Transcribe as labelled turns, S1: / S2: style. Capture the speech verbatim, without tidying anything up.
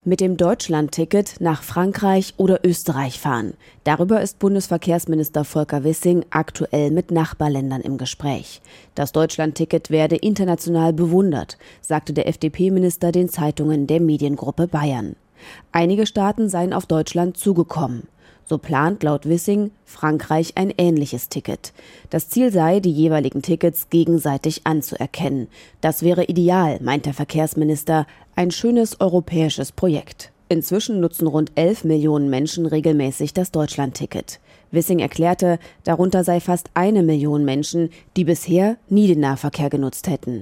S1: Mit dem Deutschland-Ticket nach Frankreich oder Österreich fahren. Darüber ist Bundesverkehrsminister Volker Wissing aktuell mit Nachbarländern im Gespräch. Das Deutschland-Ticket werde international bewundert, sagte der F D P-Minister den Zeitungen der Mediengruppe Bayern. Einige Staaten seien auf Deutschland zugekommen. So plant laut Wissing Frankreich ein ähnliches Ticket. Das Ziel sei, die jeweiligen Tickets gegenseitig anzuerkennen. Das wäre ideal, meint der Verkehrsminister, ein schönes europäisches Projekt. Inzwischen nutzen rund elf Millionen Menschen regelmäßig das Deutschland-Ticket. Wissing erklärte, darunter sei fast eine Million Menschen, die bisher nie den Nahverkehr genutzt hätten.